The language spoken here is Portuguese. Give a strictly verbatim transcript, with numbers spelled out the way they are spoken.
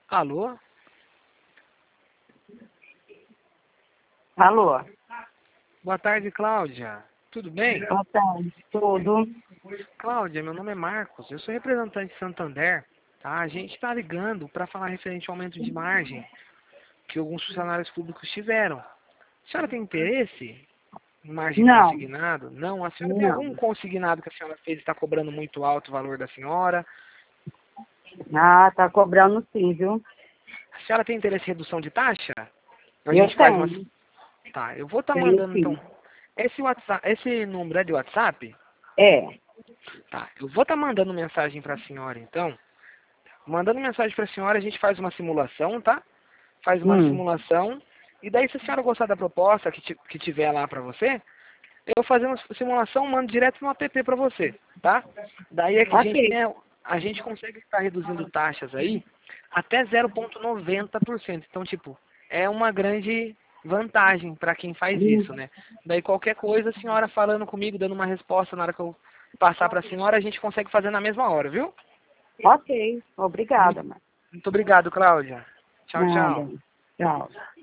Alô? Alô? Boa tarde, Cláudia. Tudo bem? Boa tarde. Tudo? Cláudia, meu nome é Marcos. Eu sou representante de Santander. Tá? A gente está ligando para falar referente ao aumento de margem que alguns funcionários públicos tiveram. A senhora tem interesse em margem Não, consignado? Não? A senhora tem não. algum consignado que a senhora fez e está cobrando muito alto o valor da senhora? Ah, tá cobrando sim, viu? A senhora tem interesse em redução de taxa? A Eu gente faz uma... tenho. Tá, eu vou estar Tenho mandando então... sim. Esse, WhatsApp, esse número é de WhatsApp? É. Tá, eu vou estar mandando mensagem para a senhora então. Mandando mensagem para a senhora, a gente faz uma simulação, tá? Faz uma Hum. simulação. E daí, se a senhora gostar da proposta que, ti- que tiver lá para você, eu fazendo a simulação, mando direto no app para você, tá? Daí é que a gente Ok. tem, a a gente consegue estar reduzindo taxas aí até zero vírgula noventa por cento. Então, tipo, é uma grande vantagem para quem faz Hum. isso, né? Daí qualquer coisa, a senhora falando comigo, dando uma resposta na hora que eu passar para a senhora, a gente consegue fazer na mesma hora, viu? Ok. Obrigada, Muito, mas muito obrigado, Cláudia. Tchau, nada. tchau. Tchau.